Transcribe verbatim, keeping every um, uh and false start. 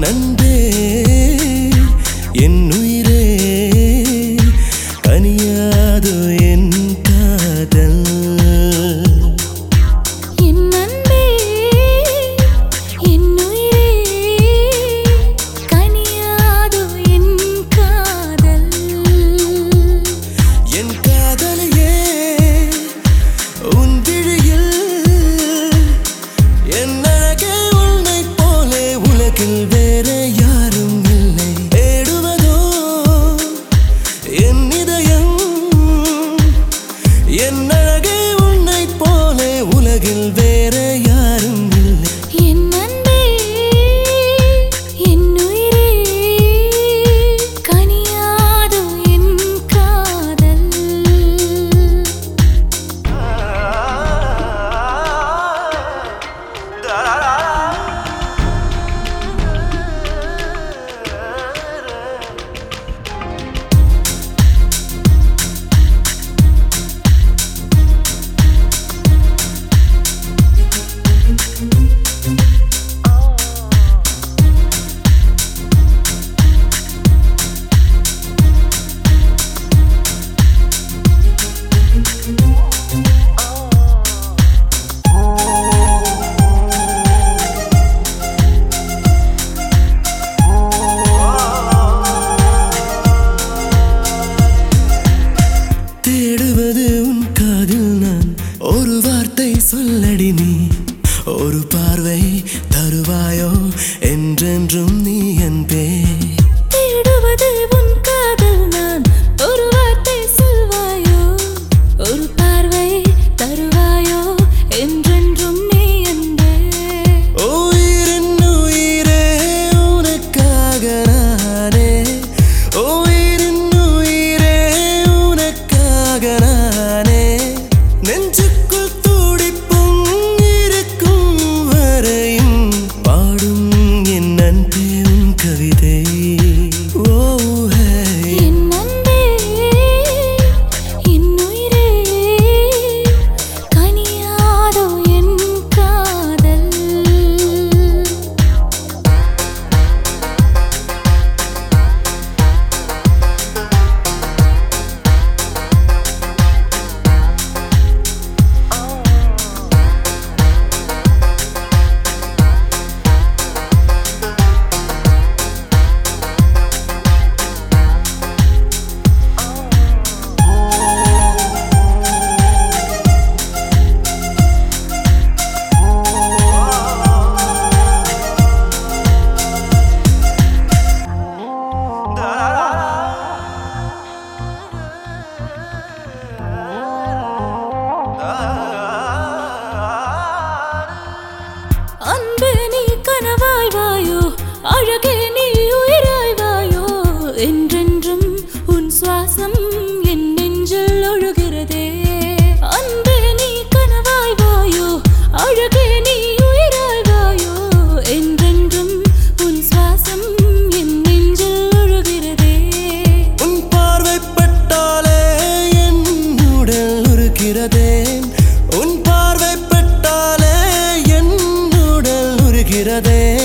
நண்பே என் உயிரே கனியாதோ என் காதல் என் நண்பே என் உயிரே கனியாதோ என் காதல் என் காதலையே உன் விழியில் என் அழகே உன்னைப் போலே உலகில் வேறு யாரும் இல்லை தேடுவதோ என் இதயம் என் அழகே உன்னைப் போலே உலகில் வேறு யாரும் இல்லை என் நண்பே என் உயிரே கனியாதோ என் காதல் தேடுவது உன் காதில் நான் ஒரு வார்த்தை சொல்லடி நீ ஒரு பார்வை தருவாயோ என்றென்றும் நீ என்பே தேடுவது உன் காதல் நான் ஒரு வார்த்தை சொல்வாயோ ஒரு பார்வை தருவாயோ என்றென்றும் நீ என்பே உயிரின் உயிரே உனக்காக நானே உயிரின் உயிரே உனக்காக நானே நெஞ்சுக்குள் துடிப்பும் இருக்கும் வரையும் பாடும் என் அன்பே உன் கவிதை ஓ ஹே என் நண்பே என் உயிரே கனியாதோ என் காதல் அன்பே நீ கனவாய் வாயோ அழகே நீ உயிராய் வாயோ என்றென்றும் உன் சுவாசம் என் நெஞ்சில் ஒழுகிறதே அன்பே நீ கனவாய் வாயோ அழகே நீ உயிராய் வாயோ என்றென்றும் உன் சுவாசம் என் நெஞ்சில் ஒழுகிறதே உன் பார்வைப்பட்டாலே என் உடல் உருகிறதே உன் பார்வைப்பட்டாலே என் உடல் உருகிறதே